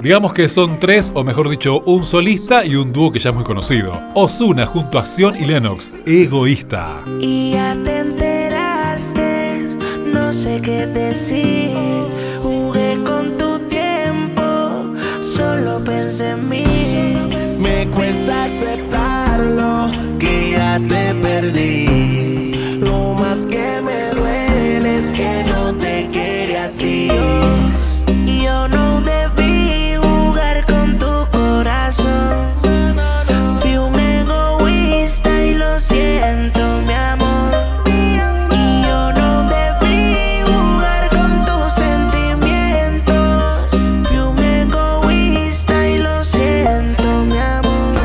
Digamos que son tres, o mejor dicho, un solista y un dúo que ya es muy conocido. Ozuna junto a Zion y Lennox, Egoísta. Y ya te enteraste, no sé qué decir. Jugué con tu tiempo, solo pensé en mí. Me cuesta aceptarlo, que ya te perdí. Lo más que me duele es que no te quiere así. Yo no debí jugar con tu corazón. Fui un egoísta y lo siento, mi amor. Y yo no debí jugar con tus sentimientos. Fui un egoísta y lo siento, mi amor.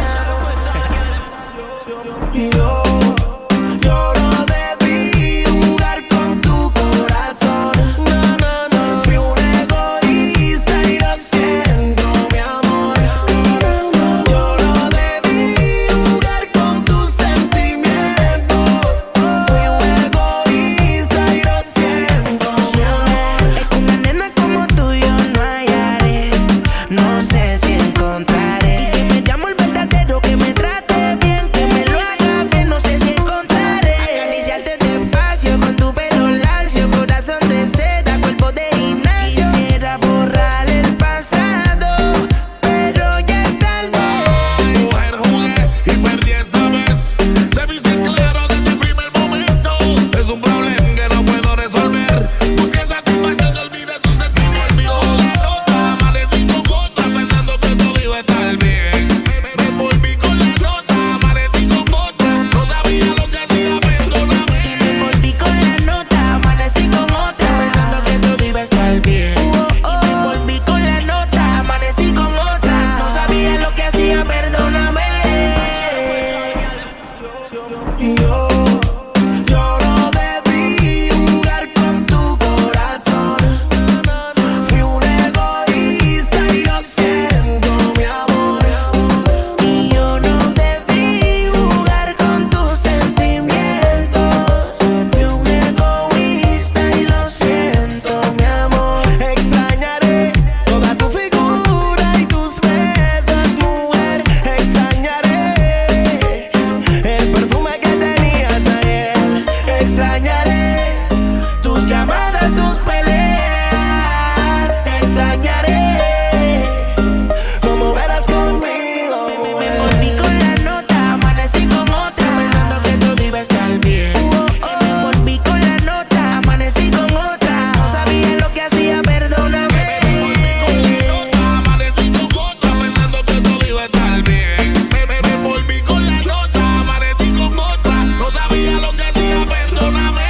Yo no debí jugar con tu corazón. Fui un egoísta y lo siento, mi amor. Yo no debí jugar con tus sentimientos. Fui un egoísta y lo siento, mi amor. Es que una nena como tú yo no hallaré. No sé si encontraré. Y que me llamo el verdadero, que me trate bien, que me lo haga bien. No sé si encontraré. Acariciarte despacio con tu pelo lacio, corazón de seda, cuerpo de gimnasio. Quisiera borrar el pasado, pero ya es tarde. Mujer, jugué y perdí esta vez. Debí ser claro desde el primer momento. Es un problema que no puedo resolver. Busqué satisfacción y olvidé tu sentimiento. La nota, amanecí con otra, pensando que todo iba a estar bien. Me envolví con la nota, amanecí con otra. No sabía lo que hacía, perdóname. Me envolví con la nota, amanecí con otra, pensando que todo iba a estar bien. Y me envolví con la nota, amanecí con otra, no sabía lo que hacía, perdóname. Yo no debí jugar con tu corazón. Fui un egoísta y lo siento, mi amor. Y yo no debí jugar con tus sentimientos. Fui un egoísta y lo siento, mi amor. Extrañaré toda tu figura y tus besos, mujer. Extrañaré el perfume que tenías ayer. Extrañaré tus llamadas, tus peleas. Extrañaré cómo verás conmigo. Me envolví con la nota, amanecí con otra, pensando que todo iba a estar bien. Y me envolví con la nota, amanecí con otra, no sabía lo que hacía, perdóname. Amanecí con otra, pensando que todo iba a estar bien. Me envolví con la nota, amanecí con otra. No sabía lo que hacía, perdóname.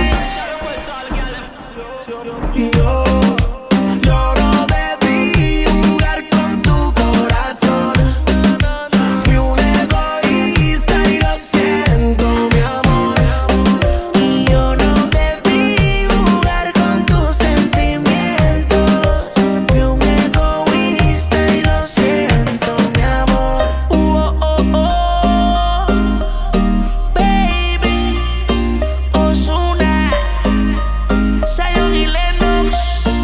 Yo no debí jugar con tu corazón. Fui un egoísta y lo siento, mi amor. Y yo no debí jugar con tus sentimientos. Fui un egoísta y lo siento, mi amor. Baby, Ozuna, Zion y Lennox.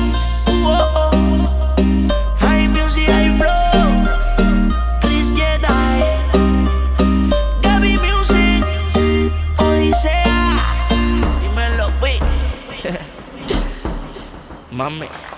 High music, high flow. Chris Jedi, Gaby Music, Odisea. Dímelo, güey. Mami.